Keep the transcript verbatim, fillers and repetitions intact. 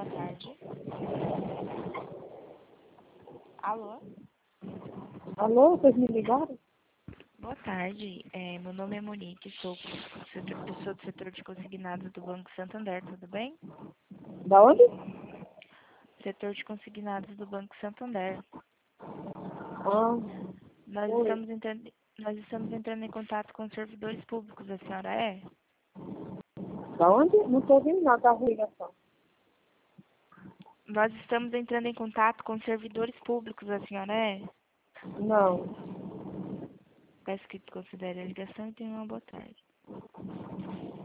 boa tarde. Alô? Alô, vocês me ligaram? Boa tarde. É, meu nome é Monique, sou do setor, eu sou do setor de consignados do Banco Santander, tudo bem? Da onde? Setor de consignados do Banco Santander. Ah, Nós oi. estamos entrando, nós estamos entrando em contato com os servidores públicos, a senhora é? Da onde? Não estou ouvindo nada da ligação. Nós estamos entrando em contato com os servidores públicos, a senhora é? Não. Peço que considere a ligação e tenha uma boa tarde.